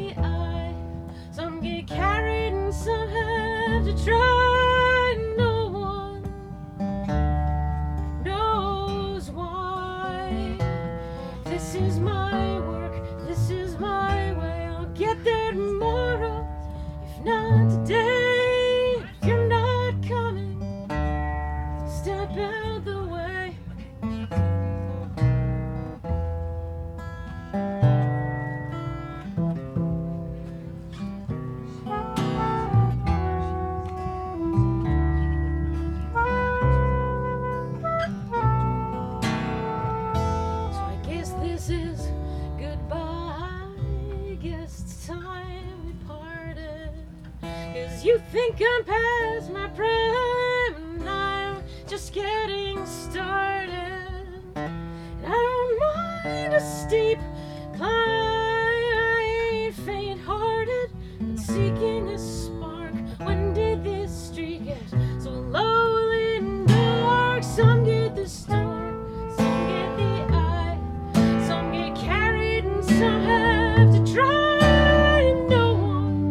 the eye. Some get carried and some have to try. No one knows why. This is my work, this is my way. I'll get there tomorrow, if not today. If you're not coming, step out the way. So I guess this is goodbye. Guess it's time we parted. 'Cause you think I'm past my prime, and I'm just getting started. And I don't mind a steep climb. I ain't faint-hearted, but seeking a spark. When did this street get so lonely and dark? Some get the storm, some get the eye. Some get carried and some have to try. And no one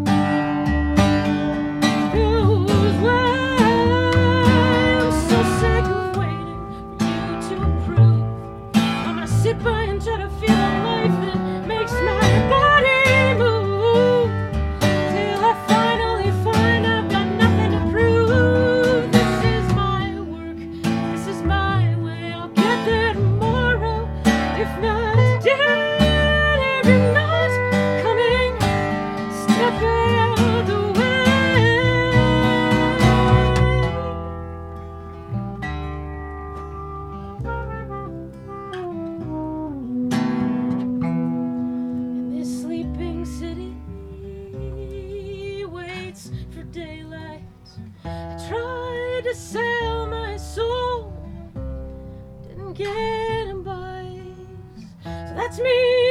knows why. I'm so sick of waiting for you to approve. I'm gonna sit by and try to feel a life that makes my body move. Till I finally find I've got nothing to prove. This is my work, this is my way. I'll get there tomorrow, if not today. If you're not coming, step out the way. And this sleeping city waits for daylight. I tried to sell my soul, didn't get a bite. So that's me